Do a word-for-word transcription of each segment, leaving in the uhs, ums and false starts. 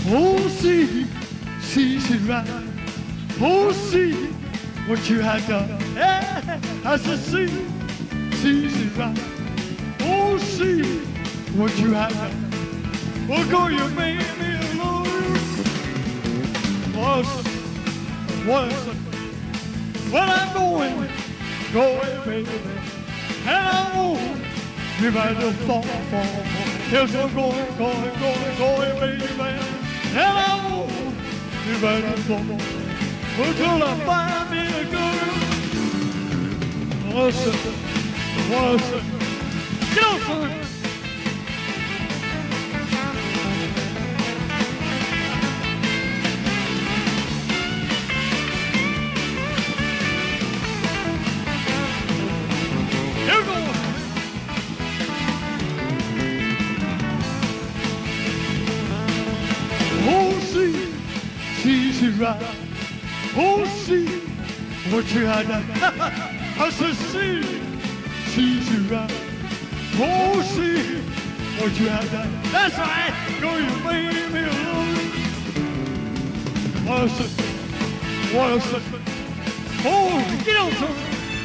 Oh, see, see, she's right. Oh, see what you have done. Yeah, I said, see, see, she's right. Oh, see what you have done. Oh, girl, you made me alone. Was, was, well, I'm going, going, baby. And I won't be back to fall, fall, fall. Yes, I'm going, going, going, going, baby. And I won't be back to fall. Until I find me a girl. Listen, listen. Get on, son. Here we go. Oh, see, see, she's right. Oh, see what you had done. I said, see, see, see, right. Oh, see what you had done. That's right. Go, you made me alone. What a second. What a second. Oh, get on, son.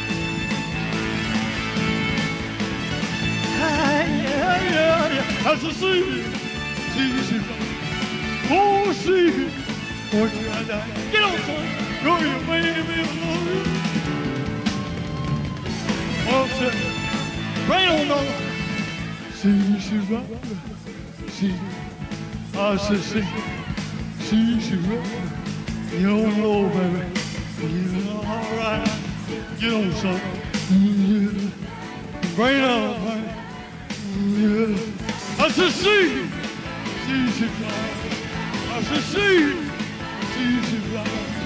Yeah, yeah, yeah. I said, see, see, see, right. Oh, see what you had done. Get on, son. Go, you made me alone. Oh, shit. Rain on the see, she's right. See, I said, see, see, she's right. You don't know, baby. You know, all right. Get on, son. Yeah. Rain on, baby. Yeah. I said, see, see, she's right. I said, see, see, she's right.